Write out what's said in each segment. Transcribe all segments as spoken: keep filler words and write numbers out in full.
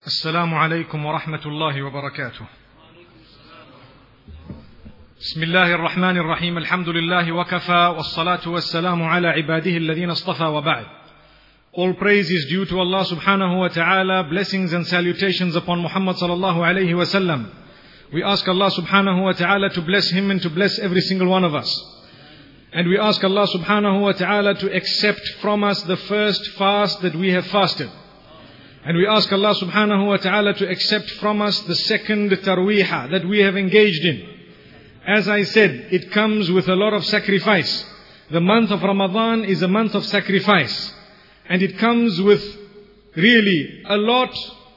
السلام عليكم ورحمة الله وبركاته. بسم الله الرحمن الرحيم. الحمد لله وكفى والصلاة والسلام على عباده الذين اصطفى وبعد. All praise is due to Allah subhanahu wa ta'ala. Blessings and salutations upon Muhammad sallallahu alayhi wa sallam. We ask Allah subhanahu wa ta'ala to bless him and to bless every single one of us. And we ask Allah subhanahu wa ta'ala to accept from us the first fast that we have fasted. And we ask Allah subhanahu wa ta'ala to accept from us the second tarweeha that we have engaged in. As I said, it comes with a lot of sacrifice. The month of Ramadan is a month of sacrifice. And it comes with really a lot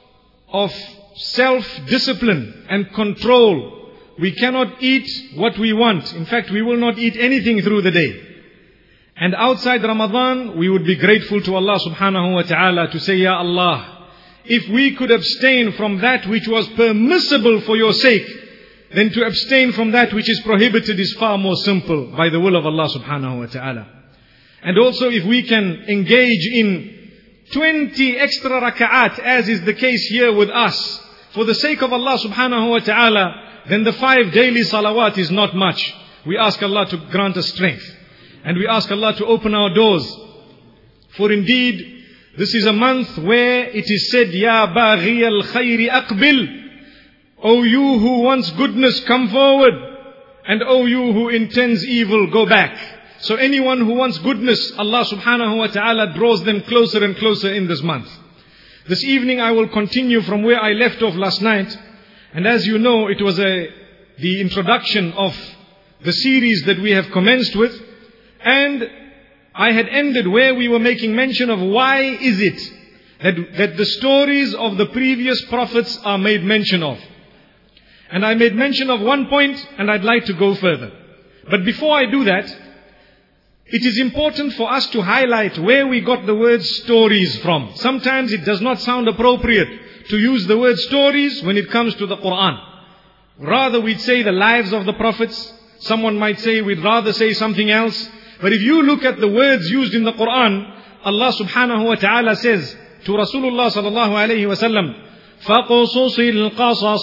of self-discipline and control. We cannot eat what we want. In fact, we will not eat anything through the day. And outside Ramadan, we would be grateful to Allah subhanahu wa ta'ala to say, Ya Allah, if we could abstain from that which was permissible for your sake, then to abstain from that which is prohibited is far more simple by the will of Allah subhanahu wa ta'ala. And also if we can engage in twenty extra raka'at, as is the case here with us, for the sake of Allah subhanahu wa ta'ala, then the five daily salawat is not much. We ask Allah to grant us strength. And we ask Allah to open our doors. For indeed, this is a month where it is said, Ya baghi al-khayri aqbil. O you who wants goodness, come forward. And O you who intends evil, go back. So anyone who wants goodness, Allah subhanahu wa ta'ala draws them closer and closer in this month. This evening I will continue from where I left off last night. And as you know, it was a the introduction of the series that we have commenced with. And I had ended where we were making mention of why is it that, that the stories of the previous prophets are made mention of. And I made mention of one point and I'd like to go further. But before I do that, it is important for us to highlight where we got the word stories from. Sometimes it does not sound appropriate to use the word stories when it comes to the Quran. Rather we'd say the lives of the prophets. Someone might say we'd rather say something else. But if you look at the words used in the Quran, Allah subhanahu wa ta'ala says to Rasulullah sallallahu alayhi wa sallam, فَقُصُصِ الْقَصَصَ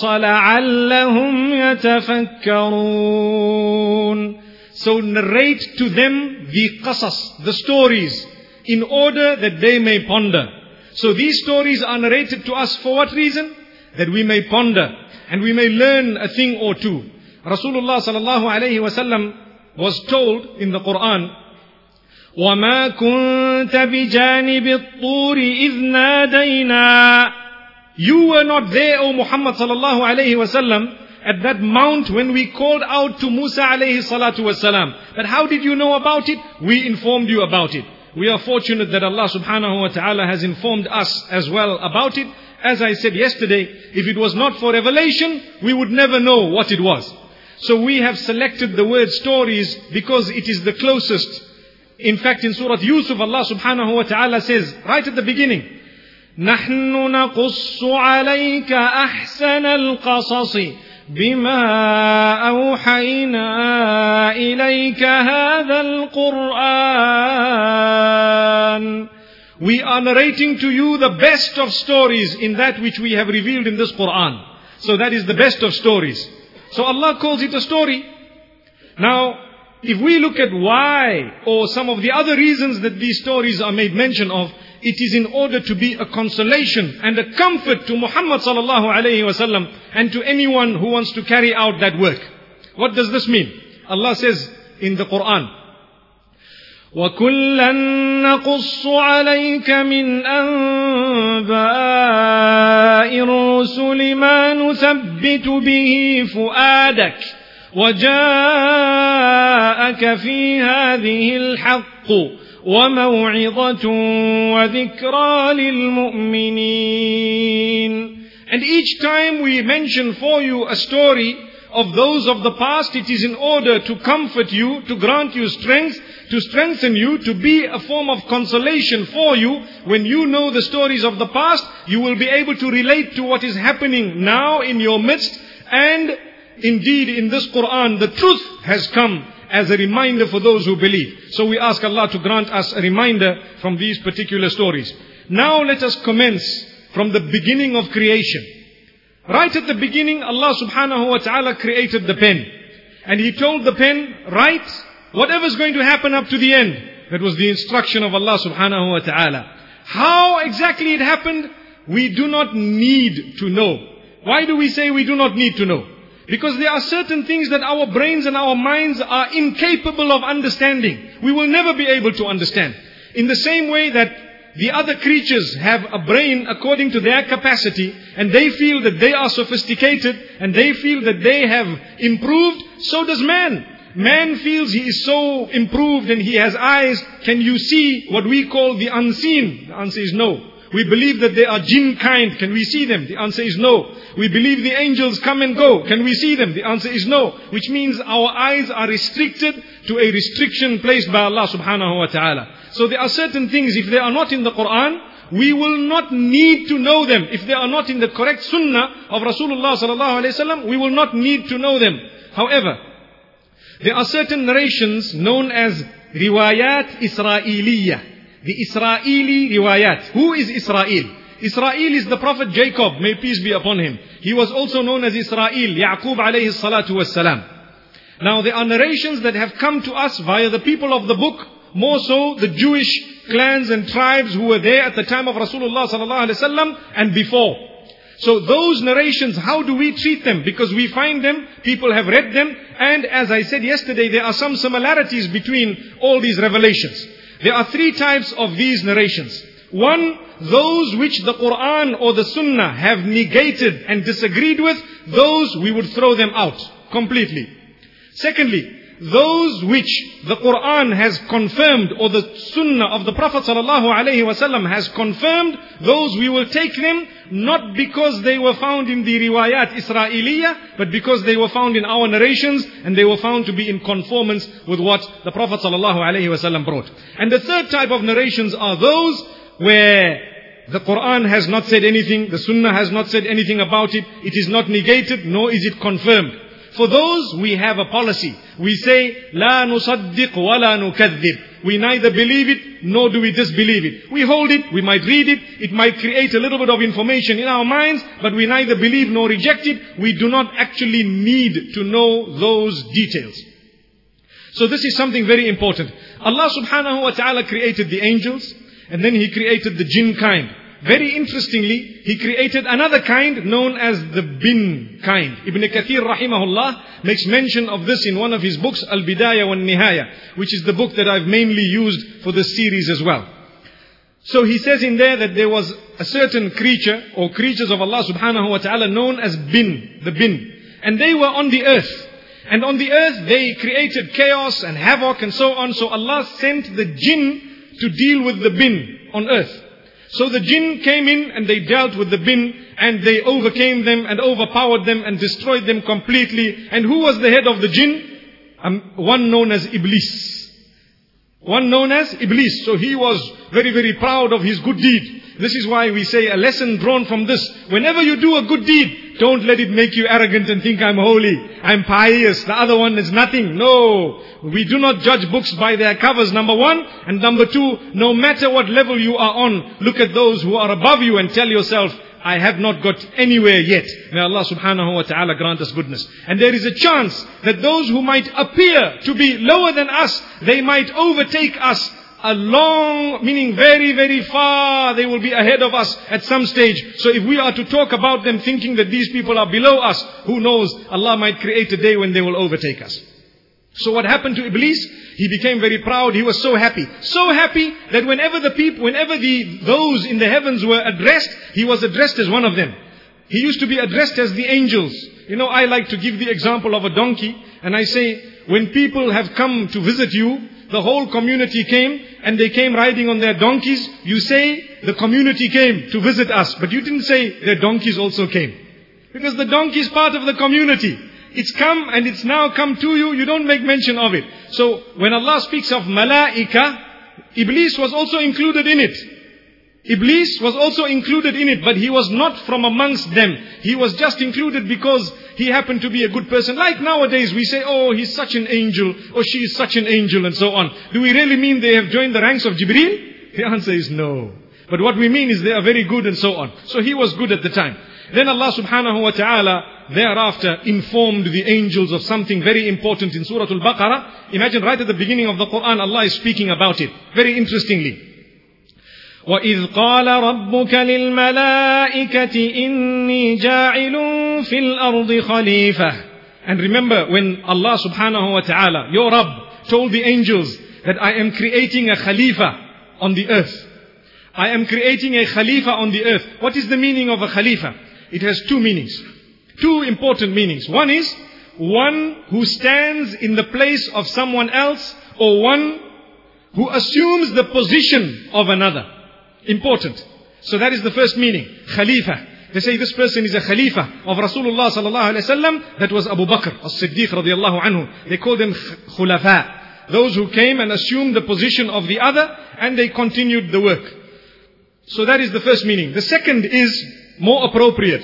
لَعَلَّهُمْ يَتَفَكَّرُونَ. So narrate to them the qasas, the stories, in order that they may ponder. So these stories are narrated to us for what reason? That we may ponder and we may learn a thing or two. Rasulullah sallallahu alayhi wa sallam was told in the Quran, وَمَا كُنْتَ بِجَانِبِ الطُّورِ إِذْ نَادَيْنَا. You were not there, O Muhammad sallallahu alayhi wa sallam, at that mount when we called out to Musa alayhi salatu wasalam. But how did you know about it? We informed you about it. We are fortunate that Allah subhanahu wa ta'ala has informed us as well about it. As I said yesterday, if it was not for revelation, we would never know what it was. So we have selected the word stories because it is the closest. In fact, in Surah Yusuf, Allah subhanahu wa ta'ala says, right at the beginning, نَحْنُ نَقُصُّ عَلَيْكَ أَحْسَنَ الْقَصَصِ بِمَا أَوْحَيْنَا إِلَيْكَ هَذَا الْقُرْآنِ. We are narrating to you the best of stories in that which we have revealed in this Quran. So that is the best of stories. So Allah calls it a story. Now, if we look at why or some of the other reasons that these stories are made mention of, it is in order to be a consolation and a comfort to Muhammad sallallahu alayhi wa sallam and to anyone who wants to carry out that work. What does this mean? Allah says in the Quran, وَكُلًّا نَقُصُّ عَلَيْكَ مِنْ أَنْبَاءِ الرُّسُلِ مَا نُثَبِّتُ بِهِ فُؤَادَكَ وَجَاءَكَ فِي هَذِهِ الْحَقُّ وَمَوْعِظَةٌ وَذِكْرَى لِلْمُؤْمِنِينَ. And each time we mention for you a story of those of the past, it is in order to comfort you, to grant you strength, to strengthen you, to be a form of consolation for you. When you know the stories of the past, you will be able to relate to what is happening now in your midst. And indeed, in this Quran, the truth has come as a reminder for those who believe. So we ask Allah to grant us a reminder from these particular stories. Now let us commence from the beginning of creation. Right at the beginning, Allah subhanahu wa ta'ala created the pen. And He told the pen, write whatever's going to happen up to the end. That was the instruction of Allah subhanahu wa ta'ala. How exactly it happened, we do not need to know. Why do we say we do not need to know? Because there are certain things that our brains and our minds are incapable of understanding. We will never be able to understand. In the same way that the other creatures have a brain according to their capacity, and they feel that they are sophisticated, and they feel that they have improved, so does man. Man feels he is so improved and he has eyes. Can you see what we call the unseen? The answer is no. We believe that they are jinn kind. Can we see them? The answer is no. We believe the angels come and go. Can we see them? The answer is no. Which means our eyes are restricted to a restriction placed by Allah subhanahu wa ta'ala. So there are certain things, if they are not in the Quran, we will not need to know them. If they are not in the correct sunnah of Rasulullah sallallahu alayhi wa sallam, we will not need to know them. However, there are certain narrations known as riwayat Isra'iliyah. The Israeli riwayat. Who is Israel? Israel is the Prophet Jacob, may peace be upon him. He was also known as Israel, Yaqub alayhi salatu wassalam. Now there are narrations that have come to us via the people of the book, more so the Jewish clans and tribes who were there at the time of Rasulullah sallallahu alaihi wasallam and before. So those narrations, how do we treat them? Because we find them, people have read them, and as I said yesterday, there are some similarities between all these revelations. There are three types of these narrations. One, those which the Quran or the Sunnah have negated and disagreed with, those we would throw them out completely. Secondly, those which the Quran has confirmed or the Sunnah of the Prophet sallallahu alaihi wasallam has confirmed, those we will take them not because they were found in the riwayat Isra'iliyah, but because they were found in our narrations and they were found to be in conformance with what the Prophet sallallahu alaihi wasallam brought. And the third type of narrations are those where the Quran has not said anything, the Sunnah has not said anything about it, it is not negated, nor is it confirmed. For those, we have a policy. We say, لا نصدق ولا نكذب. We neither believe it, nor do we disbelieve it. We hold it, we might read it, it might create a little bit of information in our minds, but we neither believe nor reject it. We do not actually need to know those details. So this is something very important. Allah subhanahu wa ta'ala created the angels, and then He created the jinn kind. Very interestingly, He created another kind known as the bin kind. Ibn Kathir rahimahullah makes mention of this in one of his books, Al-Bidayah wal-Nihaya, which is the book that I've mainly used for this series as well. So he says in there that there was a certain creature or creatures of Allah subhanahu wa ta'ala known as bin, the bin. And they were on the earth. And on the earth they created chaos and havoc and so on. So Allah sent the jinn to deal with the bin on earth. So the jinn came in and they dealt with the bin and they overcame them and overpowered them and destroyed them completely. And who was the head of the jinn? Um, one known as Iblis. One known as Iblis. So he was very, very proud of his good deed. This is why we say a lesson drawn from this. Whenever you do a good deed, don't let it make you arrogant and think I'm holy, I'm pious, the other one is nothing. No, we do not judge books by their covers, number one. And number two, no matter what level you are on, look at those who are above you and tell yourself, I have not got anywhere yet. May Allah subhanahu wa ta'ala grant us goodness. And there is a chance that those who might appear to be lower than us, they might overtake us a long, meaning very, very far, they will be ahead of us at some stage. So if we are to talk about them thinking that these people are below us, who knows, Allah might create a day when they will overtake us. So what happened to Iblis? He became very proud. He was so happy. So happy that whenever the people, whenever the, those in the heavens were addressed, he was addressed as one of them. He used to be addressed as the angels. You know, I like to give the example of a donkey. And I say, when people have come to visit you, the whole community came and they came riding on their donkeys. You say the community came to visit us, but you didn't say their donkeys also came. Because the donkey is part of the community. It's come and it's now come to you. You don't make mention of it. So when Allah speaks of malaika, Iblis was also included in it. Iblis was also included in it, but he was not from amongst them. He was just included because he happened to be a good person. Like nowadays we say, oh, he's such an angel, or she is such an angel, and so on. Do we really mean they have joined the ranks of Jibreel? The answer is no. But what we mean is they are very good and so on. So he was good at the time. Then Allah subhanahu wa ta'ala thereafter informed the angels of something very important in Surah Al-Baqarah. Imagine right at the beginning of the Quran, Allah is speaking about it. Very interestingly. وَإِذْ قَالَ رَبُّكَ لِلْمَلَائِكَةِ إِنِّي جَاعِلٌ فِي الْأَرْضِ خَلِيفَةً. And remember when Allah subhanahu wa ta'ala, your Rabb, told the angels that I am creating a Khalifa on the earth. I am creating a Khalifa on the earth. What is the meaning of a Khalifa? It has two meanings. Two important meanings. One is one who stands in the place of someone else, or one who assumes the position of another. Important. So that is the first meaning. Khalifa. They say this person is a Khalifa of Rasulullah sallallahu alaihi wasallam. That was Abu Bakr as-Siddiq radiyallahu anhu. They called them Khulafa. Those who came and assumed the position of the other, and they continued the work. So that is the first meaning. The second is more appropriate.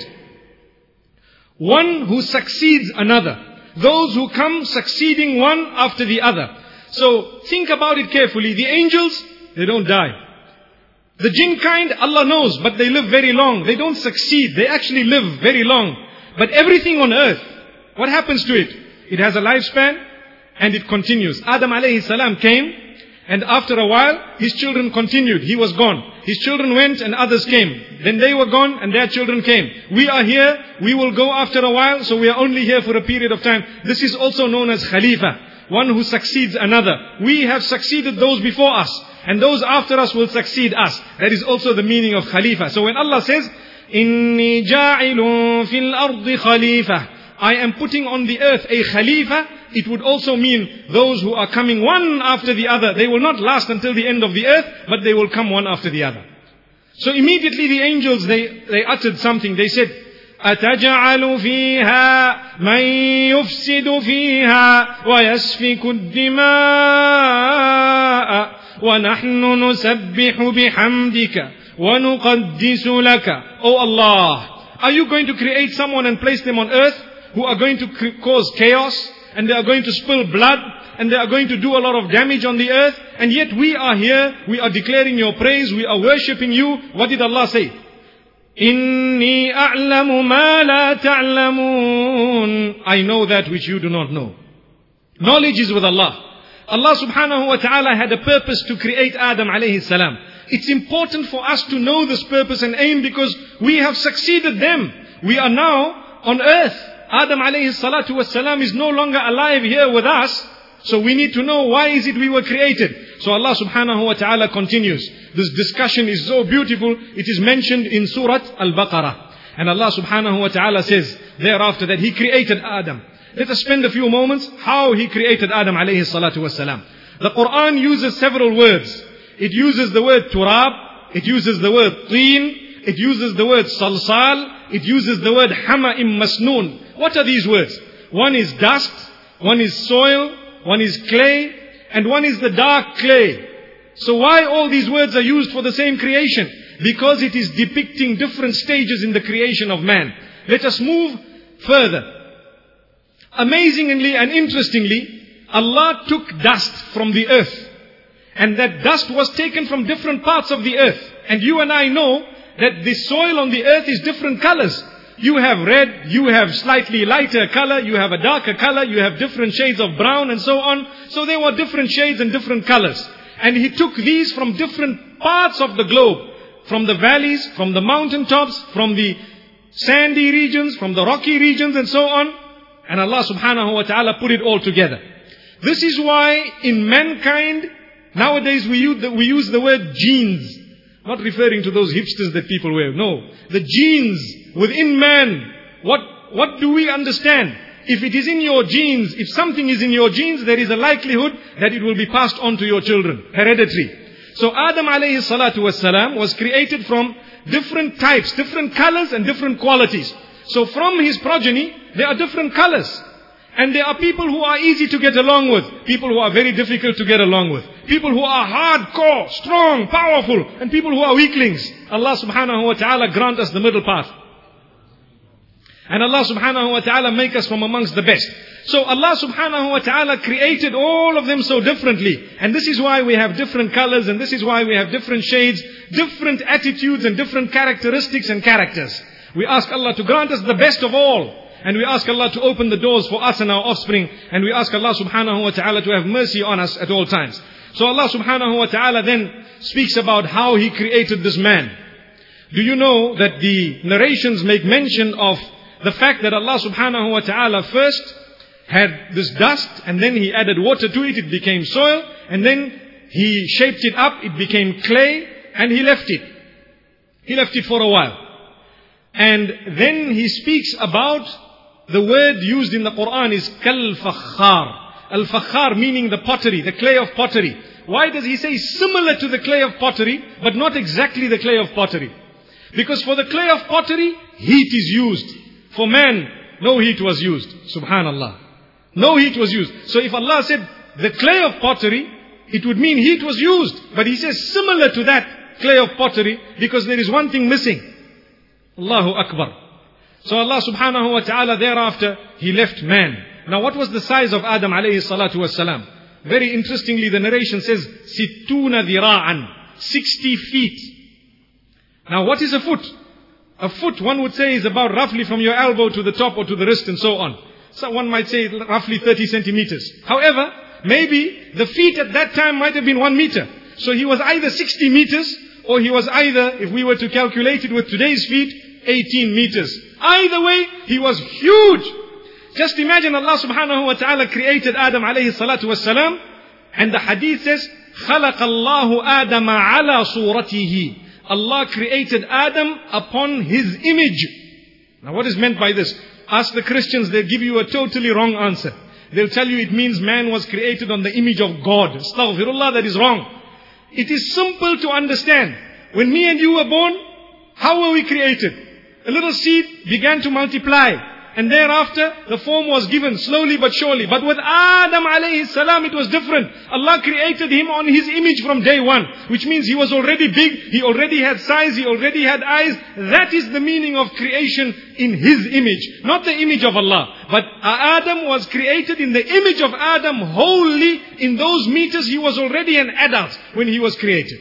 One who succeeds another. Those who come succeeding one after the other. So think about it carefully. The angels, they don't die. The jinn kind, Allah knows, but they live very long. They don't succeed. They actually live very long. But everything on earth, what happens to it? It has a lifespan and it continues. Adam alayhi salam came, and after a while, his children continued. He was gone. His children went and others came. Then they were gone and their children came. We are here. We will go after a while. So we are only here for a period of time. This is also known as Khalifa. One who succeeds another. We have succeeded those before us, and those after us will succeed us. That is also the meaning of Khalifa. So when Allah says, إِنِّي جَاعِلٌ فِي الْأَرْضِ خَلِيفَةً, I am putting on the earth a Khalifa, it would also mean those who are coming one after the other. They will not last until the end of the earth, but they will come one after the other. So immediately the angels, they, they uttered something. They said, أَتَجْعَلُ فِيهَا مَنْ يُفْسِدُ فِيهَا وَيَسْفِكُ الدِّمَاءَ وَنَحْنُ نُسَبِّحُ بِحَمْدِكَ وَنُقَدِّسُ لَكَ. Oh Allah, are you going to create someone and place them on earth who are going to cause chaos, and they are going to spill blood, and they are going to do a lot of damage on the earth, and yet we are here, we are declaring your praise, we are worshipping you? What did Allah say? إِنِّي أَعْلَمُ مَا لَا تَعْلَمُونَ. I know that which you do not know. Knowledge is with Allah. Allah subhanahu wa ta'ala had a purpose to create Adam alayhi salam. It's important for us to know this purpose and aim, because we have succeeded them. We are now on earth. Adam alayhi salatu wasalam is no longer alive here with us. So we need to know, why is it we were created? So Allah subhanahu wa ta'ala continues. This discussion is so beautiful. It is mentioned in Surah Al-Baqarah. And Allah subhanahu wa ta'ala says thereafter that He created Adam. Let us spend a few moments how He created Adam alayhi salatu wasalam. The Quran uses several words. It uses the word turab. It uses the word teen. It uses the word salsal. It uses the word hama'im masnoon. What are these words? One is dust. One is soil. One is clay. And one is the dark clay. So why all these words are used for the same creation? Because it is depicting different stages in the creation of man. Let us move further. Amazingly and interestingly, Allah took dust from the earth. And that dust was taken from different parts of the earth. And you and I know that the soil on the earth is different colors. You have red, you have slightly lighter color, you have a darker color, you have different shades of brown and so on. So there were different shades and different colors. And He took these from different parts of the globe. From the valleys, from the mountaintops, from the sandy regions, from the rocky regions and so on. And Allah subhanahu wa ta'ala put it all together. This is why in mankind, nowadays we use the, we use the word genes. Not referring to those hipsters that people wear. No. The genes within man. What, what do we understand? If it is in your genes, if something is in your genes, there is a likelihood that it will be passed on to your children. Hereditary. So Adam alayhi salatu wasalam was created from different types, different colors and different qualities. So from his progeny, there are different colors. And there are people who are easy to get along with. People who are very difficult to get along with. People who are hardcore, strong, powerful. And people who are weaklings. Allah subhanahu wa ta'ala grant us the middle path. And Allah subhanahu wa ta'ala make us from amongst the best. So Allah subhanahu wa ta'ala created all of them so differently. And this is why we have different colors, and this is why we have different shades, different attitudes and different characteristics and characters. We ask Allah to grant us the best of all. And we ask Allah to open the doors for us and our offspring. And we ask Allah subhanahu wa ta'ala to have mercy on us at all times. So Allah subhanahu wa ta'ala then speaks about how He created this man. Do you know that the narrations make mention of the fact that Allah subhanahu wa ta'ala first had this dust, and then He added water to it, it became soil, and then He shaped it up, it became clay, and He left it. He left it for a while. And then He speaks about the word used in the Quran is kal-fakhar. Al-fakhar meaning the pottery, the clay of pottery. Why does He say similar to the clay of pottery, but not exactly the clay of pottery? Because for the clay of pottery, heat is used. For man, no heat was used. Subhanallah. No heat was used. So if Allah said the clay of pottery, it would mean heat was used. But He says similar to that clay of pottery, because there is one thing missing. Allahu Akbar. So Allah subhanahu wa ta'ala thereafter, He left man. Now what was the size of Adam alayhi salatu wasalam? Very interestingly, the narration says, Sittuna dhira'an, sixty feet. Now what is a foot? A foot, one would say, is about roughly from your elbow to the top or to the wrist and so on. So one might say roughly thirty centimeters. However, maybe the feet at that time might have been one meter. So he was either sixty meters, or he was either, if we were to calculate it with today's feet, eighteen meters. Either way, he was huge. Just imagine Allah subhanahu wa ta'ala created Adam alayhi salatu wassalam, and the hadith says, خَلَقَ اللَّهُ آدَمَ عَلَى صُورَتِهِ. Allah created Adam upon His image. Now what is meant by this? Ask the Christians, they'll give you a totally wrong answer. They'll tell you it means man was created on the image of God. Astaghfirullah, that is wrong. It is simple to understand. When me and you were born, how were we created? A little seed began to multiply. And thereafter, the form was given slowly but surely. But with Adam alayhi salam, it was different. Allah created him on His image from day one. Which means he was already big, he already had size, he already had eyes. That is the meaning of creation in His image. Not the image of Allah. But Adam was created in the image of Adam wholly. In those meters, he was already an adult when he was created.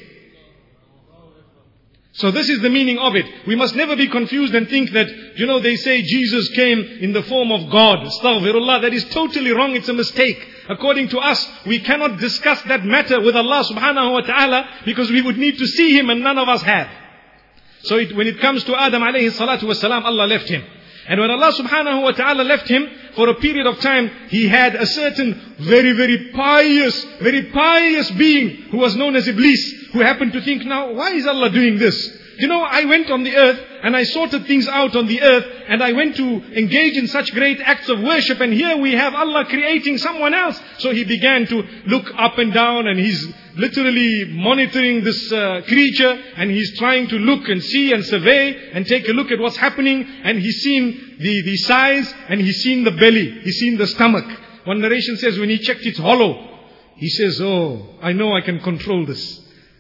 So this is the meaning of it. We must never be confused and think that, you know, they say Jesus came in the form of God. Astaghfirullah, that is totally wrong. It's a mistake. According to us, we cannot discuss that matter with Allah subhanahu wa ta'ala, because we would need to see Him, and none of us have. So it, when it comes to Adam alayhi salatu wasalam, Allah left him. And when Allah subhanahu wa ta'ala left him, for a period of time, He had a certain very, very pious, very pious being who was known as Iblis, who happened to think, now, why is Allah doing this? You know, I went on the earth and I sorted things out on the earth, and I went to engage in such great acts of worship, and here we have Allah creating someone else. So he began to look up and down, and he's literally monitoring this uh, creature, and he's trying to look and see and survey and take a look at what's happening, and he's seen the, the size, and he's seen the belly, he's seen the stomach. One narration says when he checked it's hollow, he says, oh, I know I can control this.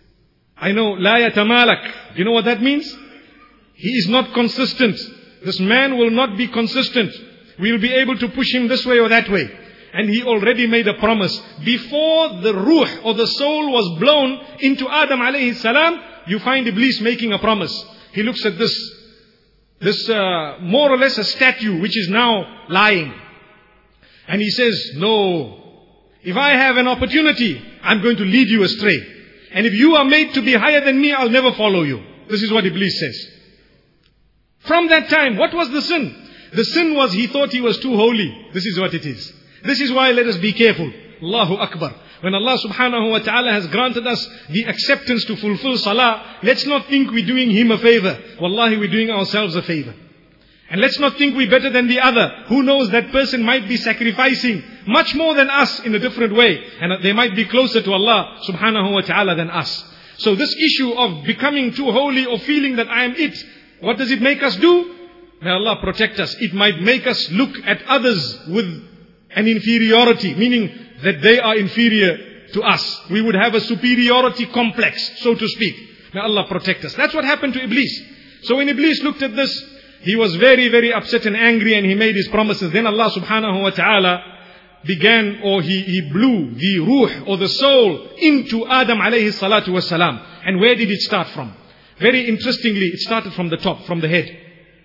I know, la yatamalak. You know what that means? He is not consistent. This man will not be consistent. We'll be able to push him this way or that way. And he already made a promise. Before the ruh or the soul was blown into Adam alayhi salam, you find Iblis making a promise. He looks at this, this uh, more or less a statue which is now lying. And he says, no, if I have an opportunity, I'm going to lead you astray. And if you are made to be higher than me, I'll never follow you. This is what Iblis says. From that time, what was the sin? The sin was he thought he was too holy. This is what it is. This is why let us be careful. Allahu Akbar. When Allah subhanahu wa ta'ala has granted us the acceptance to fulfill salah, let's not think we're doing Him a favor. Wallahi, we're doing ourselves a favor. And let's not think we're better than the other. Who knows, that person might be sacrificing much more than us in a different way. And they might be closer to Allah subhanahu wa ta'ala than us. So this issue of becoming too holy or feeling that I am it, what does it make us do? May Allah protect us. It might make us look at others with an inferiority, meaning that they are inferior to us. We would have a superiority complex, so to speak. May Allah protect us. That's what happened to Iblis. So when Iblis looked at this, he was very, very upset and angry, and he made his promises. Then Allah subhanahu wa ta'ala began, or he, he blew the ruh, or the soul, into Adam alayhi salatu wasalam. And where did it start from? Very interestingly, it started from the top, from the head.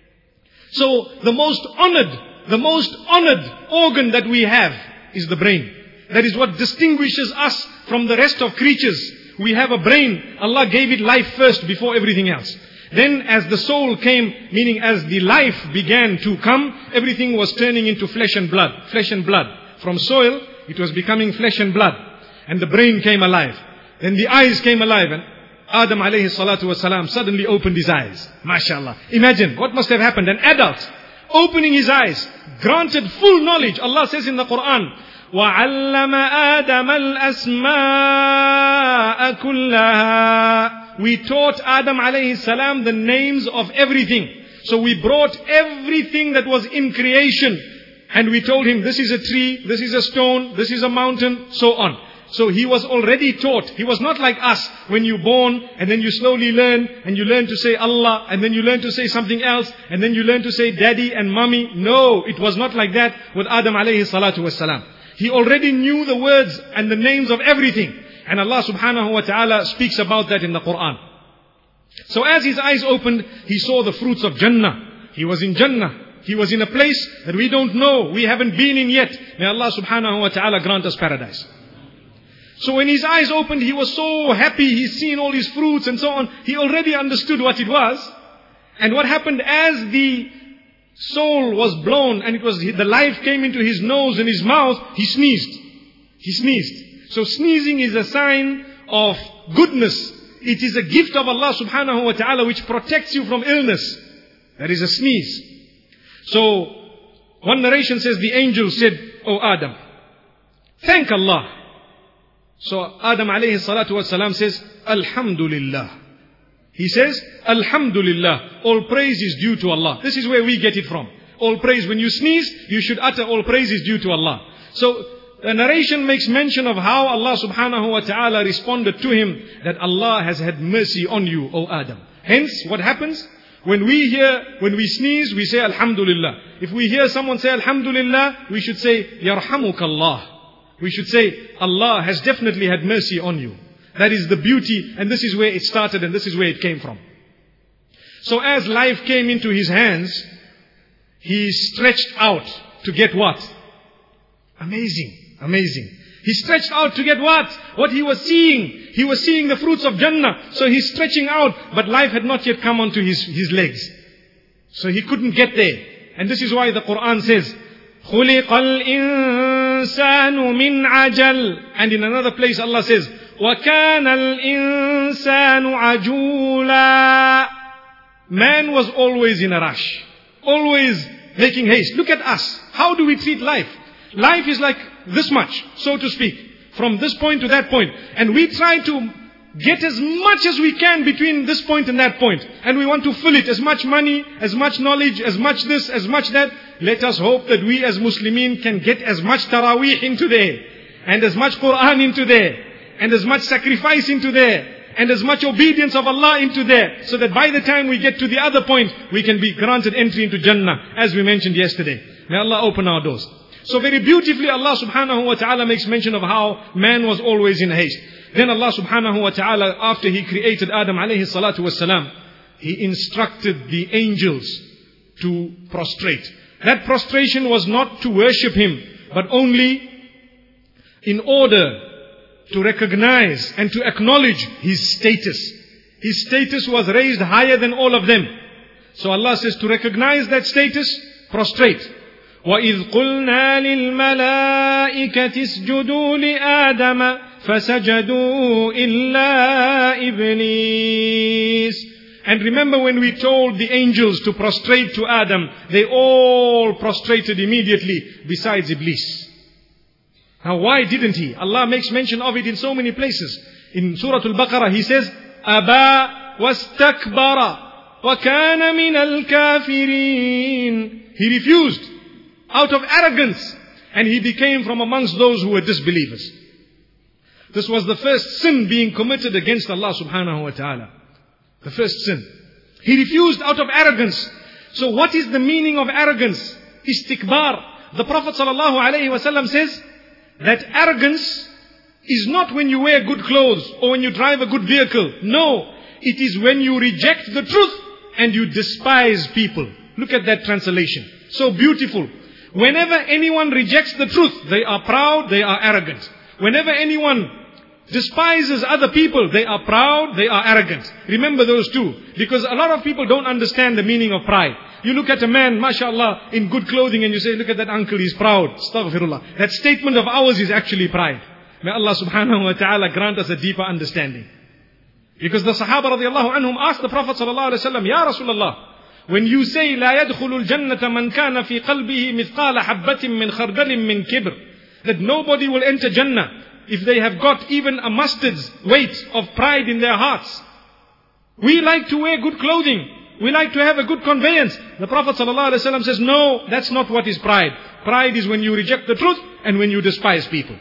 So the most honored, the most honored organ that we have is the brain. That is what distinguishes us from the rest of creatures. We have a brain. Allah gave it life first before everything else. Then as the soul came, meaning as the life began to come, everything was turning into flesh and blood. Flesh and blood. From soil, it was becoming flesh and blood. And the brain came alive. Then the eyes came alive. And Adam alayhi salatu wasalam suddenly opened his eyes. MashaAllah. Imagine what must have happened. An adult opening his eyes, granted full knowledge. Allah says in the Quran, وَعَلَّمَ آدَمَ الْأَسْمَاءَ كُلَّهَا. We taught Adam alayhi salam the names of everything. So we brought everything that was in creation, and we told him, this is a tree, this is a stone, this is a mountain, so on. So he was already taught. He was not like us, when you're born and then you slowly learn, and you learn to say Allah, and then you learn to say something else, and then you learn to say daddy and mommy. No, it was not like that with Adam alayhi salatu wasalam. He already knew the words and the names of everything. And Allah subhanahu wa ta'ala speaks about that in the Quran. So as his eyes opened, he saw the fruits of Jannah. He was in Jannah. He was in a place that we don't know, we haven't been in yet. May Allah subhanahu wa ta'ala grant us paradise. So when his eyes opened, he was so happy. He's seen all these fruits and so on. He already understood what it was. And what happened as the soul was blown and it was the life came into his nose and his mouth, he sneezed. He sneezed. So sneezing is a sign of goodness. It is a gift of Allah subhanahu wa ta'ala which protects you from illness. That is a sneeze. So one narration says the angel said, "O Adam, thank Allah." So Adam alayhi salatu wasalam says, Alhamdulillah. He says, Alhamdulillah. All praise is due to Allah. This is where we get it from. All praise. When you sneeze, you should utter all praise is due to Allah. So the narration makes mention of how Allah subhanahu wa ta'ala responded to him, that Allah has had mercy on you, O Adam. Hence, what happens? When we hear, when we sneeze, we say Alhamdulillah. If we hear someone say Alhamdulillah, we should say, Yarhamukallah. We should say, Allah has definitely had mercy on you. That is the beauty, and this is where it started, and this is where it came from. So as life came into his hands, he stretched out to get what? Amazing, amazing. He stretched out to get what? What he was seeing. He was seeing the fruits of Jannah. So he's stretching out, but life had not yet come onto his, his legs. So he couldn't get there. And this is why the Quran says, خُلِقَ الْإِنسَانُ مِنْ عَجَلٍ. And in another place Allah says, وَكَانَ الْإِنسَانُ عَجُولًا. Man was always in a rush. Always making haste. Look at us. How do we treat life? Life is like this much, so to speak. From this point to that point. And we try to get as much as we can between this point and that point. And we want to fill it. As much money, as much knowledge, as much this, as much that. Let us hope that we as Muslimin can get as much Taraweeh into there. And as much Quran into there. And as much sacrifice into there. And as much obedience of Allah into there. So that by the time we get to the other point, we can be granted entry into Jannah. As we mentioned yesterday. May Allah open our doors. So very beautifully Allah subhanahu wa ta'ala makes mention of how man was always in haste. Then Allah subhanahu wa ta'ala, after He created Adam alayhi salatu wasalam, He instructed the angels to prostrate. That prostration was not to worship Him, but only in order to recognize and to acknowledge His status. His status was raised higher than all of them. So Allah says to recognize that status, prostrate. وَإِذْ قُلْنَا لِلْمَلَائِكَةِ اسْجُدُوا لِآدَمَ فَسَجَدُوا إِلَّا إِبْلِيسَ. And remember when we told the angels to prostrate to Adam, they all prostrated immediately besides Iblis. Now why didn't he? Allah makes mention of it in so many places. In Surah Al-Baqarah He says, أَبَى وَاسْتَكْبَرَ وَكَانَ مِنَ الْكَافِرِينَ. He refused out of arrogance, and he became from amongst those who were disbelievers. This was the first sin being committed against Allah subhanahu wa ta'ala. The first sin. He refused out of arrogance. So what is the meaning of arrogance? Istikbar. The Prophet ﷺ says that arrogance is not when you wear good clothes or when you drive a good vehicle. No, it is when you reject the truth and you despise people. Look at that translation. So beautiful. Whenever anyone rejects the truth, they are proud, they are arrogant. Whenever anyone despises other people, they are proud, they are arrogant. Remember those two. Because a lot of people don't understand the meaning of pride. You look at a man, mashallah, in good clothing and you say, look at that uncle, he's proud. Astaghfirullah. That statement of ours is actually pride. May Allah subhanahu wa ta'ala grant us a deeper understanding. Because the Sahaba radiallahu anhum asked the Prophet sallallahu alayhi wa sallam, Ya Rasulullah, when you say, لا يدخل الجنة من كان في قلبه مثقال حبة من خردل من كبر, that nobody will enter Jannah if they have got even a mustard's weight of pride in their hearts. We like to wear good clothing. We like to have a good conveyance. The Prophet ﷺ says, no, that's not what is pride. Pride is when you reject the truth and when you despise people.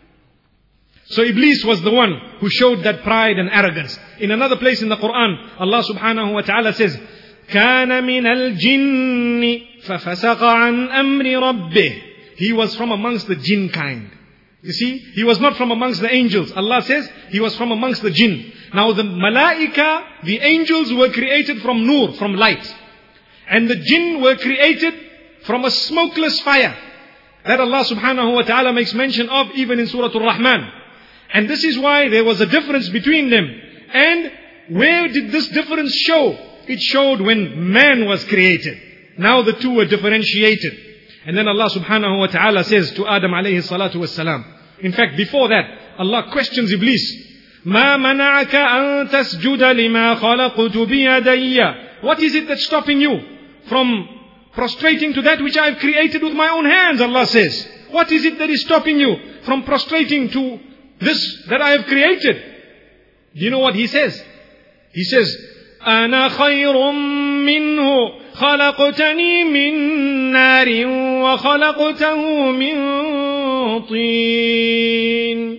So Iblis was the one who showed that pride and arrogance. In another place in the Quran, Allah subhanahu wa ta'ala says, كَانَ مِنَ الْجِنِّ فَفَسَقَ عَنْ أَمْرِ رَبِّهِ. He was from amongst the jinn kind. You see, he was not from amongst the angels. Allah says he was from amongst the jinn. Now the malaika, the angels were created from nur, from light. And the jinn were created from a smokeless fire. That Allah subhanahu wa ta'ala makes mention of even in Surah Al-Rahman. And this is why there was a difference between them. And where did this difference show? It showed when man was created. Now the two were differentiated. And then Allah subhanahu wa ta'ala says to Adam alayhi salatu wassalam. In fact, before that, Allah questions Iblis. مَا مَنَعَكَ أَن تَسْجُدَ لِمَا خَلَقْتُ بِيَدَيَّ. What is it that's stopping you from prostrating to that which I have created with my own hands? Allah says. What is it that is stopping you from prostrating to this that I have created? Do you know what he says? He says, أَنَا خَيْرٌ مِّنْهُ خَلَقْتَنِي مِن نَّارٍ وَخَلَقْتَهُ مِن طِينٍ.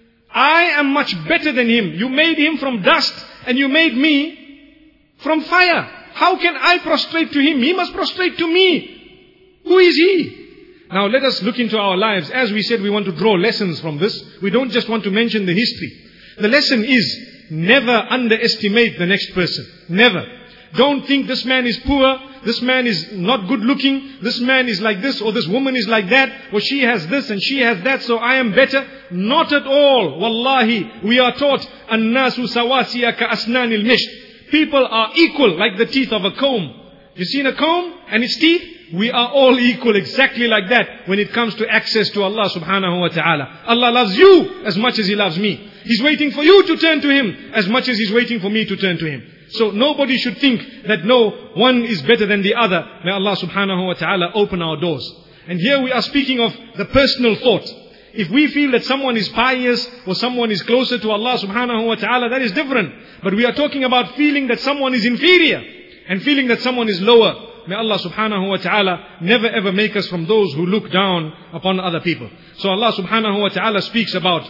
I am much better than him. You made him from dust and you made me from fire. How can I prostrate to him? He must prostrate to me. Who is he? Now let us look into our lives. As we said, we want to draw lessons from this. We don't just want to mention the history. The lesson is never underestimate the next person. Never. Don't think this man is poor, this man is not good looking, this man is like this, or this woman is like that, or she has this and she has that, so I am better. Not at all. Wallahi, we are taught, An-nasu sawasiya ka asnanil misht. People are equal like the teeth of a comb. You seen a comb and its teeth? We are all equal exactly like that when it comes to access to Allah subhanahu wa ta'ala. Allah loves you as much as He loves me. He's waiting for you to turn to Him as much as He's waiting for me to turn to Him. So nobody should think that no, one is better than the other. May Allah subhanahu wa ta'ala open our doors. And here we are speaking of the personal thought. If we feel that someone is pious or someone is closer to Allah subhanahu wa ta'ala, that is different. But we are talking about feeling that someone is inferior and feeling that someone is lower. May Allah subhanahu wa ta'ala never ever make us from those who look down upon other people. So Allah subhanahu wa ta'ala speaks about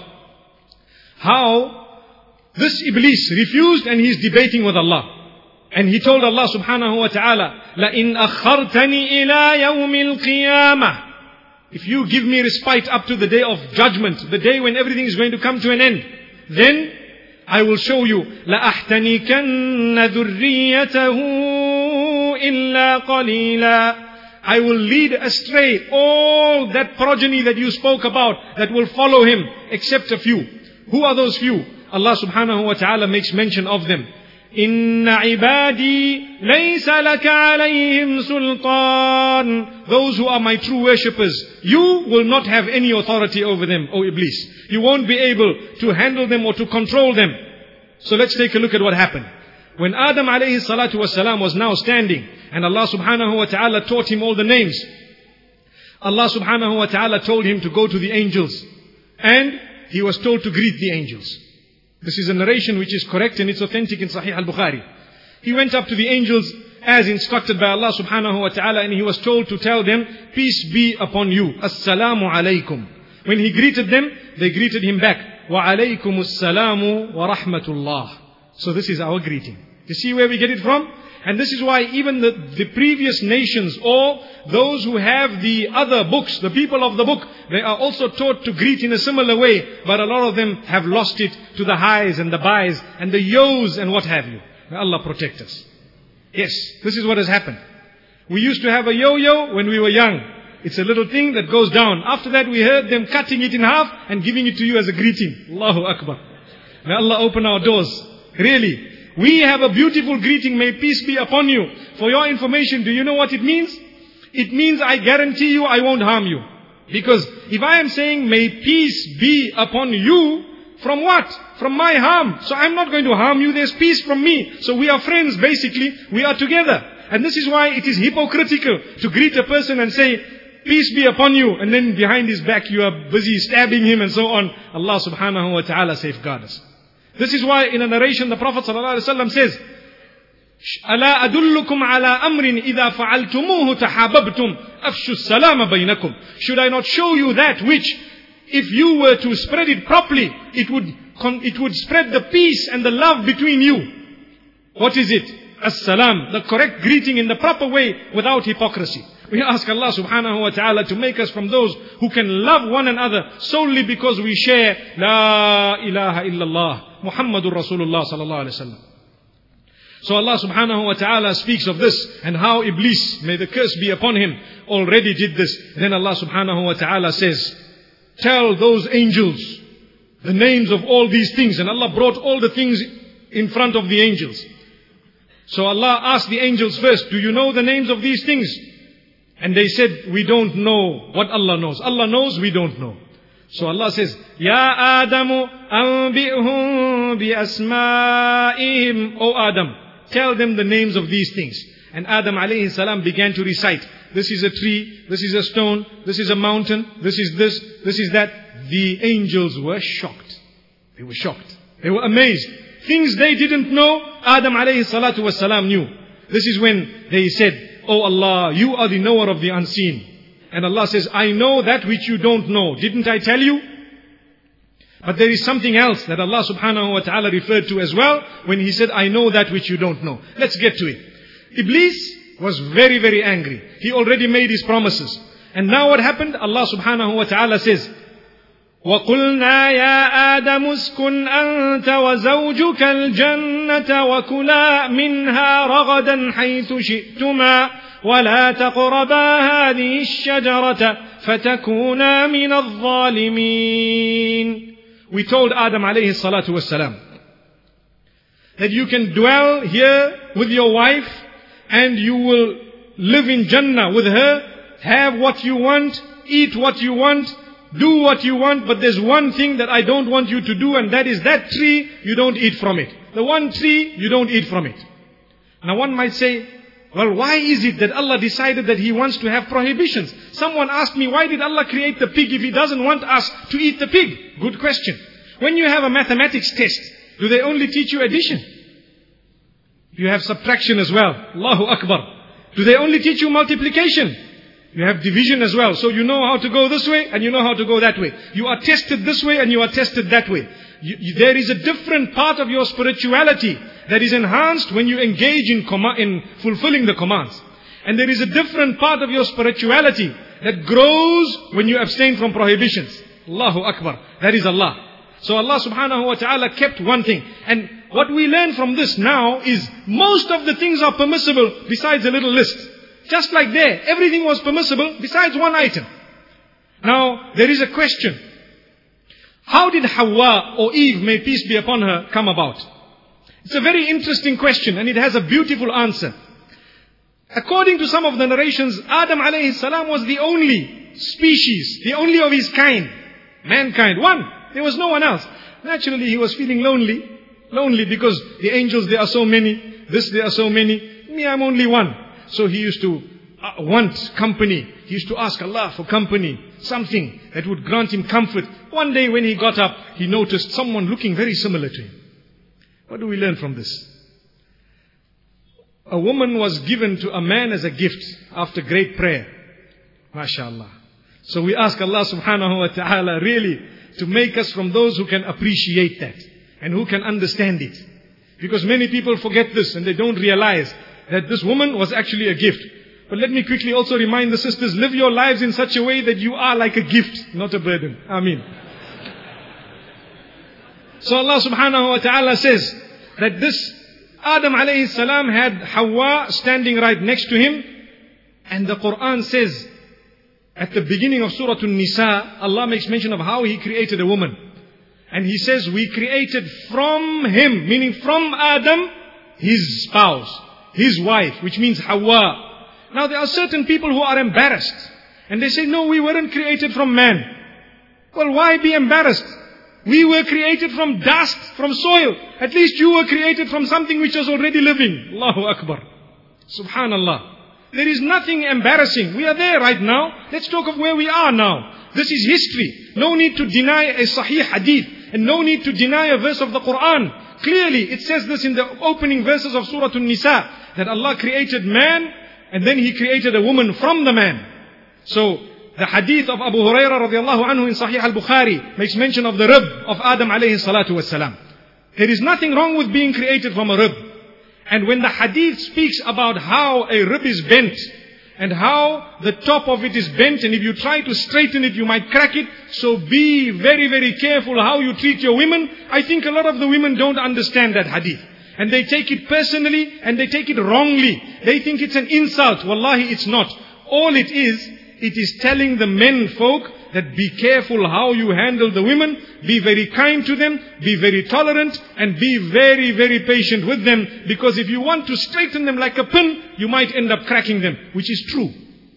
how this Iblis refused and he is debating with Allah. And he told Allah subhanahu wa ta'ala, لَإِنْ أَخَّرْتَنِي إِلَىٰ يَوْمِ الْقِيَامَةِ. If you give me respite up to the day of judgment, the day when everything is going to come to an end, then I will show you, لَأَحْتَنِكَنَّ ذُرِّيَّتَهُ إِلَّا قَلِيلًا. I will lead astray all that progeny that you spoke about that will follow him, except a few. Who are those few? Allah subhanahu wa ta'ala makes mention of them. إِنَّ عِبَادِي لَيْسَ لَكَ عَلَيْهِمْ سُلْطَانٌ. Those who are my true worshippers, you will not have any authority over them, O Iblis. You won't be able to handle them or to control them. So let's take a look at what happened. When Adam alayhi salatu wasalam was now standing and Allah subhanahu wa ta'ala taught him all the names, Allah subhanahu wa ta'ala told him to go to the angels and he was told to greet the angels. This is a narration which is correct and it's authentic in Sahih al-Bukhari. He went up to the angels as instructed by Allah subhanahu wa ta'ala and he was told to tell them, peace be upon you. Assalamu alaykum. When he greeted them, they greeted him back. Wa alaykum assalamu wa rahmatullah. So this is our greeting. You see where we get it from? And this is why even the, the previous nations or those who have the other books, the people of the book, they are also taught to greet in a similar way. But a lot of them have lost it to the highs and the buys and the yos and what have you. May Allah protect us. Yes, this is what has happened. We used to have a yo-yo when we were young. It's a little thing that goes down. After that we heard them cutting it in half and giving it to you as a greeting. Allahu Akbar. May Allah open our doors. Really. We have a beautiful greeting, may peace be upon you. For your information, do you know what it means? It means I guarantee you I won't harm you. Because if I am saying may peace be upon you, from what? From my harm. So I'm not going to harm you, there's peace from me. So we are friends basically, we are together. And this is why it is hypocritical to greet a person and say, peace be upon you. And then behind his back you are busy stabbing him and so on. Allah subhanahu wa ta'ala safeguard us. This is why in a narration the Prophet ﷺ says, أَلَا أَدُلُّكُمْ عَلَىٰ أَمْرٍ إِذَا فَعَلْتُمُوهُ تَحَابَبْتُمْ أَفْشُوا السَّلَامَ بَيْنَكُمْ. Should I not show you that which, if you were to spread it properly, it would, it would spread the peace and the love between you. What is it? As-salam, the correct greeting in the proper way without hypocrisy. We ask Allah subhanahu wa ta'ala to make us from those who can love one another solely because we share La ilaha illallah Muhammadur Rasulullah sallallahu alayhi wa sallam. So Allah subhanahu wa ta'ala speaks of this and how Iblis, may the curse be upon him, already did this. Then Allah subhanahu wa ta'ala says, tell those angels the names of all these things. And Allah brought all the things in front of the angels. So Allah asked the angels first, do you know the names of these things? And they said, we don't know what Allah knows. Allah knows, we don't know. So Allah says, Ya Adamu anbi'hum bi asma'ihim. O Adam, tell them the names of these things. And Adam alayhi salam began to recite. This is a tree, this is a stone, this is a mountain, this is this, this is that. The angels were shocked. They were shocked. They were amazed. Things they didn't know, Adam alayhi salatu was salam knew. This is when they said, Oh Allah, you are the knower of the unseen. And Allah says, I know that which you don't know. Didn't I tell you? But there is something else that Allah subhanahu wa ta'ala referred to as well when He said, I know that which you don't know. Let's get to it. Iblis was very, very angry. He already made his promises. And now what happened? Allah subhanahu wa ta'ala says, وَقُلْنَا يَا آدَمُ اسْكُنْ أَنْتَ وَزَوْجُكَ الْجَنَّةَ وَكُلَا مِنْهَا رَغَدًا حَيْثُ شِئْتُمَا وَلَا تَقْرَبَا هَذِهِ الشَّجَرَةَ فَتَكُونَا مِنَ الظَّالِمِينَ. We told Adam alayhi salatu wassalam that you can dwell here with your wife and you will live in Jannah with her, have what you want, eat what you want, do what you want, but there's one thing that I don't want you to do, and that is that tree, you don't eat from it. The one tree, you don't eat from it. Now one might say, well, why is it that Allah decided that He wants to have prohibitions? Someone asked me, why did Allah create the pig if He doesn't want us to eat the pig? Good question. When you have a mathematics test, do they only teach you addition? You have subtraction as well. Allahu Akbar. Do they only teach you multiplication? You have division as well. So you know how to go this way and you know how to go that way. You are tested this way and you are tested that way. You, you, there is a different part of your spirituality that is enhanced when you engage in, com- in fulfilling the commands. And there is a different part of your spirituality that grows when you abstain from prohibitions. Allahu Akbar. That is Allah. So Allah subhanahu wa ta'ala kept one thing. And what we learn from this now is most of the things are permissible besides a little list. Just like there, everything was permissible besides one item. Now, there is a question. How did Hawa or Eve, may peace be upon her, come about? It's a very interesting question and it has a beautiful answer. According to some of the narrations, Adam alayhi salam was the only species, the only of his kind, mankind, one. There was no one else. Naturally, he was feeling lonely. Lonely because the angels, there are so many. This, there are so many. Me, I'm only one. So he used to uh, want company. He used to ask Allah for company. Something that would grant him comfort. One day when he got up, he noticed someone looking very similar to him. What do we learn from this? A woman was given to a man as a gift after great prayer. MashaAllah. So we ask Allah subhanahu wa ta'ala really to make us from those who can appreciate that and who can understand it. Because many people forget this and they don't realize that this woman was actually a gift. But let me quickly also remind the sisters, live your lives in such a way that you are like a gift, not a burden. Ameen. So Allah subhanahu wa ta'ala says that this Adam alayhi salam had Hawa standing right next to him. And the Quran says, at the beginning of Surah An-Nisa, Allah makes mention of how He created a woman. And He says, we created from him, meaning from Adam, his spouse, his wife, which means Hawa. Now there are certain people who are embarrassed. And they say, no, we weren't created from man. Well, why be embarrassed? We were created from dust, from soil. At least you were created from something which was already living. Allahu Akbar. Subhanallah. There is nothing embarrassing. We are there right now. Let's talk of where we are now. This is history. No need to deny a sahih hadith. And no need to deny a verse of the Quran. Clearly, it says this in the opening verses of Surah An-Nisa, that Allah created man, and then He created a woman from the man. So, the hadith of Abu Hurairah radiallahu anhu in Sahih al-Bukhari makes mention of the rib of Adam alayhi salatu wassalam. There is nothing wrong with being created from a rib. And when the hadith speaks about how a rib is bent, and how the top of it is bent, and if you try to straighten it, you might crack it. So be very, very careful how you treat your women. I think a lot of the women don't understand that hadith. And they take it personally, and they take it wrongly. They think it's an insult. Wallahi, it's not. All it is, it is telling the men folk that be careful how you handle the women. Be very kind to them. Be very tolerant. And be very, very patient with them. Because if you want to straighten them like a pin, you might end up cracking them. Which is true.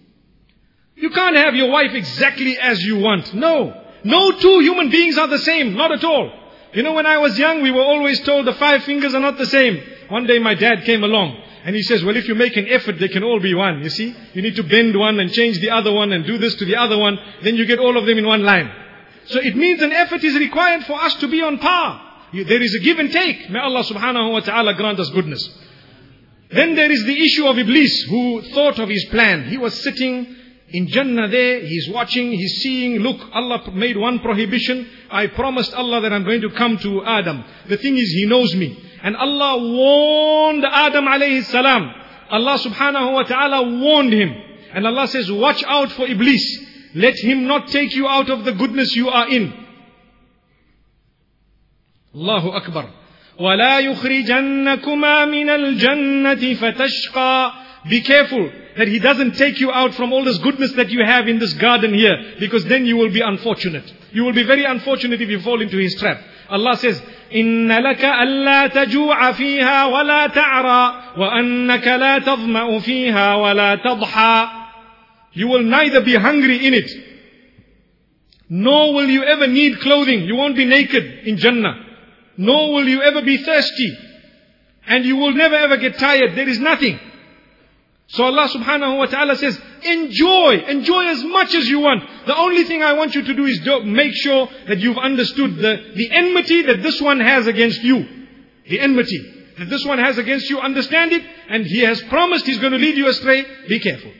You can't have your wife exactly as you want. No. No two human beings are the same. Not at all. You know, when I was young, we were always told the five fingers are not the same. One day my dad came along. And he says, well, if you make an effort, they can all be one. You see, you need to bend one and change the other one and do this to the other one. Then you get all of them in one line. So it means an effort is required for us to be on par. There is a give and take. May Allah subhanahu wa ta'ala grant us goodness. Then there is the issue of Iblis, who thought of his plan. He was sitting in Jannah there. He's watching, he's seeing, look, Allah made one prohibition. I promised Allah that I'm going to come to Adam. The thing is, he knows me. And Allah warned Adam alayhi salam. Allah subhanahu wa ta'ala warned him. And Allah says, watch out for Iblis. Let him not take you out of the goodness you are in. Allahu Akbar. وَلَا يُخْرِجَنَّكُمَا مِنَ الْجَنَّةِ فَتَشْقَى. Be careful that he doesn't take you out from all this goodness that you have in this garden here. Because then you will be unfortunate. You will be very unfortunate if you fall into his trap. Allah says, إِنَّ لَكَ أَلَّا تَجُوعَ فِيهَا وَلَا تَعْرَى وَأَنَّكَ لَا تَظْمَأُ فِيهَا وَلَا تَضْحَى. You will neither be hungry in it, nor will you ever need clothing. You won't be naked in Jannah. Nor will you ever be thirsty. And you will never ever get tired. There is nothing. So Allah subhanahu wa ta'ala says, enjoy, enjoy as much as you want. The only thing I want you to do is do, make sure that you've understood the, the enmity that this one has against you. The enmity that this one has against you, understand it. And he has promised he's going to lead you astray. Be careful.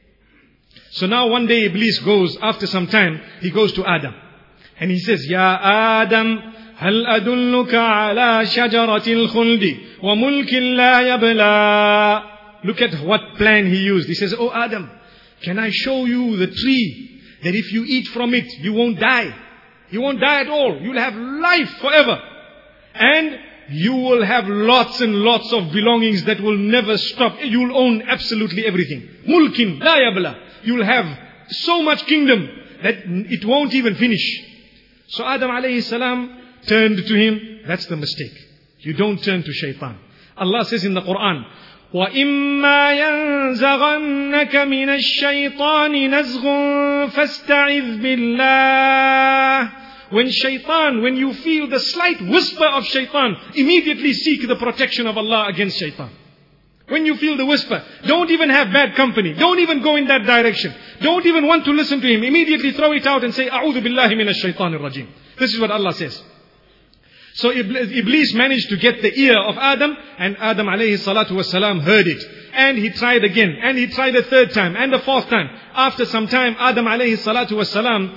So now one day Iblis goes, after some time, he goes to Adam. And he says, Ya Adam, هل أدلك على شجرة الخلد وملك لا يبلى. Look at what plan he used. He says, oh Adam, can I show you the tree that if you eat from it, you won't die. You won't die at all. You'll have life forever. And you will have lots and lots of belongings that will never stop. You'll own absolutely everything. Mulkin la yabla. You'll have so much kingdom that it won't even finish. So Adam alayhi salam turned to him. That's the mistake. You don't turn to shaitan. Allah says in the Quran, وَإِمَّا يَنزَغَنَّكَ مِنَ الشَّيْطَانِ نَزْغٌ فَاسْتَعِذْ بِاللَّهِ. When shaitan, when you feel the slight whisper of shaitan, immediately seek the protection of Allah against shaitan. When you feel the whisper, don't even have bad company. Don't even go in that direction. Don't even want to listen to him. Immediately throw it out and say, أعوذ بالله من الشيطان الرجيم. This is what Allah says. So Iblis managed to get the ear of Adam, and Adam alayhi salatu wasalam heard it. And he tried again, and he tried a third time, and a fourth time. After some time, Adam alayhi salatu wasalam,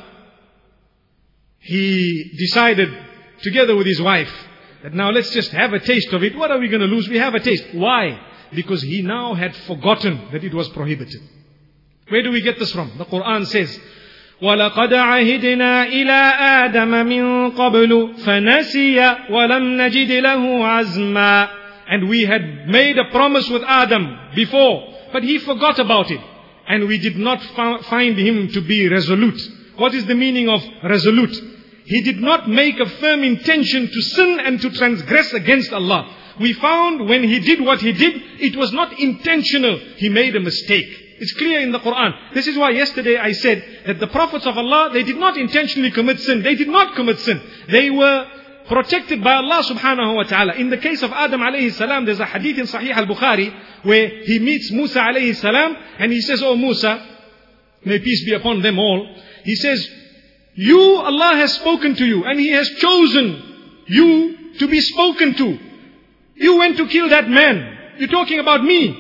he decided, together with his wife, that now let's just have a taste of it. What are we going to lose? We have a taste. Why? Because he now had forgotten that it was prohibited. Where do we get this from? The Quran says, وَلَقَدْ عَهِدْنَا إِلَىٰ آدَمَ مِنْ قَبْلُ فَنَسِيَ وَلَمْ نَجِدْ لَهُ عَزْمًا. And we had made a promise with Adam before, but he forgot about it. And we did not find him to be resolute. What is the meaning of resolute? He did not make a firm intention to sin and to transgress against Allah. We found when he did what he did, it was not intentional. He made a mistake. It's clear in the Quran. This is why yesterday I said that the prophets of Allah, they did not intentionally commit sin. They did not commit sin. They were protected by Allah subhanahu wa ta'ala. In the case of Adam alayhi salam, there's a hadith in Sahih al-Bukhari where he meets Musa alayhi salam and he says, "Oh Musa, may peace be upon them all." He says, "You, Allah has spoken to you and He has chosen you to be spoken to. You went to kill that man. You're talking about me.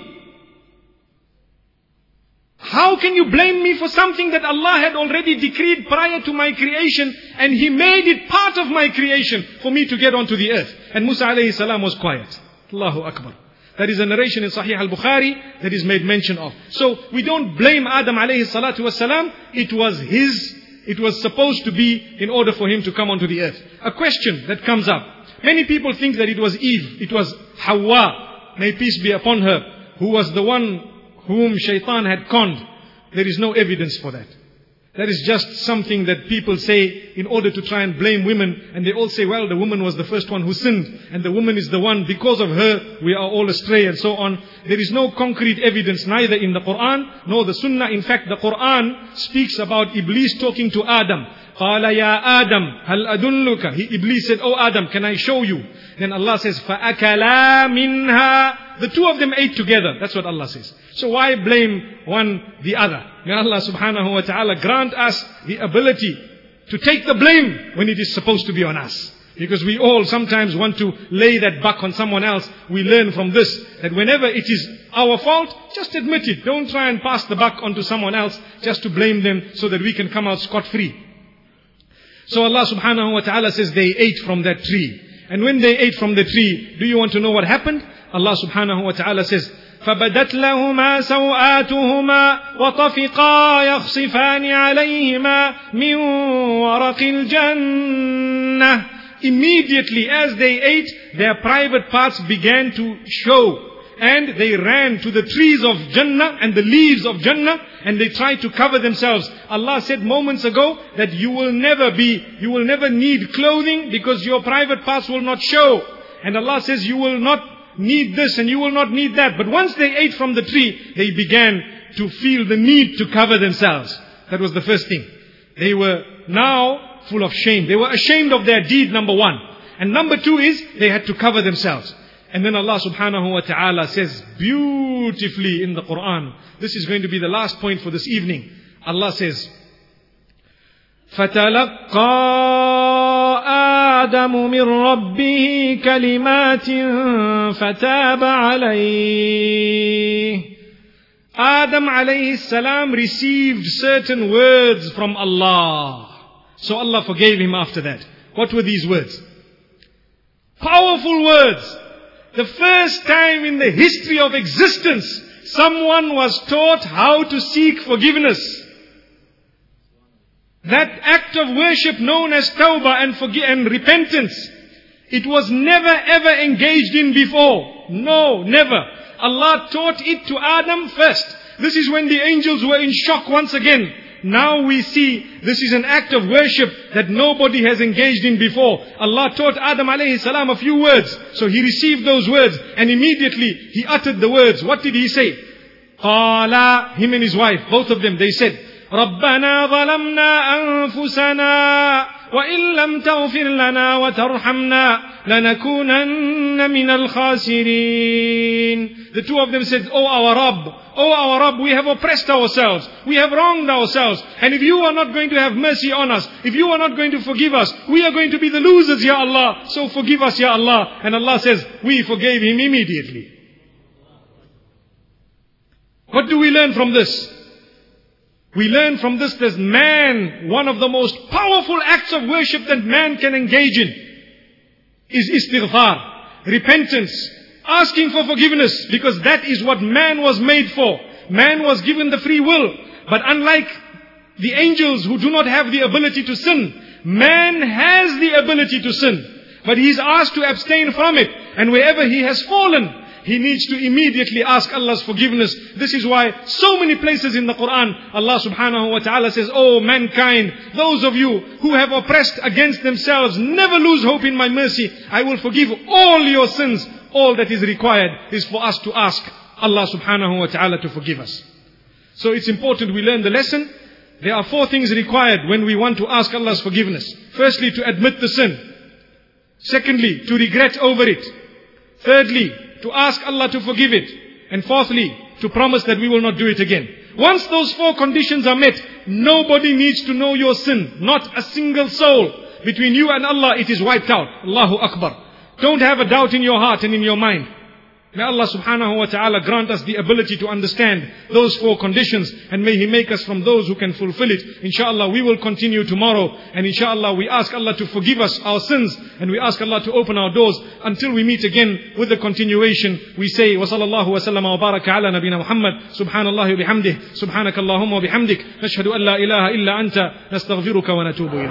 How can you blame me for something that Allah had already decreed prior to my creation, and He made it part of my creation for me to get onto the earth?" And Musa alayhi salam was quiet. Allahu Akbar. That is a narration in Sahih al-Bukhari that is made mention of. So we don't blame Adam alayhi salatu wasalam. It was his, it was supposed to be in order for him to come onto the earth. A question that comes up. Many people think that it was Eve, it was Hawa, may peace be upon her, who was the one whom Shaitan had conned. There is no evidence for that. That is just something that people say in order to try and blame women. And they all say, well, the woman was the first one who sinned. And the woman is the one, because of her, we are all astray and so on. There is no concrete evidence neither in the Quran nor the Sunnah. In fact, the Quran speaks about Iblis talking to Adam. قَالَ يَا آدَمْ هَلْ أَدُلُّكَ. He, Iblis said, "Oh Adam, can I show you?" Then Allah says, فَأَكَلَا مِنْهَا. The two of them ate together. That's what Allah says. So why blame one the other? May Allah subhanahu wa ta'ala grant us the ability to take the blame when it is supposed to be on us. Because we all sometimes want to lay that buck on someone else. We learn from this, that whenever it is our fault, just admit it. Don't try and pass the buck onto someone else just to blame them so that we can come out scot-free. So Allah subhanahu wa ta'ala says they ate from that tree. And when they ate from the tree, do you want to know what happened? Allah subhanahu wa ta'ala says, فَبَدَتْ لَهُمَا سَوْآتُهُمَا وَطَفِقَا يَخْصِفَانِ عَلَيْهِمَا مِنْ وَرَقِ الْجَنَّةِ. Immediately as they ate, their private parts began to show. And they ran to the trees of Jannah and the leaves of Jannah, and they tried to cover themselves. Allah said moments ago that you will never be, you will never need clothing because your private parts will not show. And Allah says you will not need this and you will not need that. But once they ate from the tree, they began to feel the need to cover themselves. That was the first thing. They were now full of shame. They were ashamed of their deed, number one. And number two is, they had to cover themselves. And then Allah subhanahu wa ta'ala says beautifully in the Quran, this is going to be the last point for this evening. Allah says, فَتَلَقَّى آدَمُ مِنْ رَبِّهِ كَلِمَاتٍ فَتَابَ عَلَيْهِ. Adam alayhi salam received certain words from Allah. So Allah forgave him after that. What were these words? Powerful words. The first time in the history of existence, someone was taught how to seek forgiveness. That act of worship known as tawbah and, forgi- and repentance, it was never ever engaged in before. No, never. Allah taught it to Adam first. This is when the angels were in shock once again. Now we see this is an act of worship that nobody has engaged in before. Allah taught Adam alayhi salam a few words. So he received those words and immediately he uttered the words. What did he say? Qala, him and his wife, both of them, they said, رَبَّنَا ظَلَمْنَا أَنفُسَنَا وَإِن لَمْ تَغْفِرْ لَنَا وَتَرْحَمْنَا لَنَكُونَنَّ مِنَ الْخَاسِرِينَ. The two of them said, "Oh our Rabb, oh our Rabb, we have oppressed ourselves, we have wronged ourselves, and if you are not going to have mercy on us, if you are not going to forgive us, we are going to be the losers, Ya Allah, so forgive us, Ya Allah." And Allah says, we forgave him immediately. What do we learn from this? We learn from this that man, one of the most powerful acts of worship that man can engage in is istighfar, repentance, asking for forgiveness, because that is what man was made for. Man was given the free will. But unlike the angels who do not have the ability to sin, man has the ability to sin. But he is asked to abstain from it. And wherever he has fallen, he needs to immediately ask Allah's forgiveness. This is why so many places in the Quran, Allah subhanahu wa ta'ala says, "Oh mankind, those of you who have oppressed against themselves, never lose hope in my mercy. I will forgive all your sins. All that is required is for us to ask Allah subhanahu wa ta'ala to forgive us." So it's important we learn the lesson. There are four things required when we want to ask Allah's forgiveness. Firstly, to admit the sin. Secondly, to regret over it. Thirdly, to ask Allah to forgive it. And fourthly, to promise that we will not do it again. Once those four conditions are met, nobody needs to know your sin. Not a single soul. Between you and Allah, it is wiped out. Allahu Akbar. Don't have a doubt in your heart and in your mind. May Allah subhanahu wa ta'ala grant us the ability to understand those four conditions, and may He make us from those who can fulfill it. Inshallah, we will continue tomorrow, and inshallah we ask Allah to forgive us our sins, and we ask Allah to open our doors until we meet again with the continuation. We say, wa sallallahu wa sallam wa baraka ala nabina Muhammad, subhanallahi wa bihamdih, subhanakallahumma wa bihamdik, nashhadu an la ilaha illa anta, nastaghfiruka wa natubu ilayk.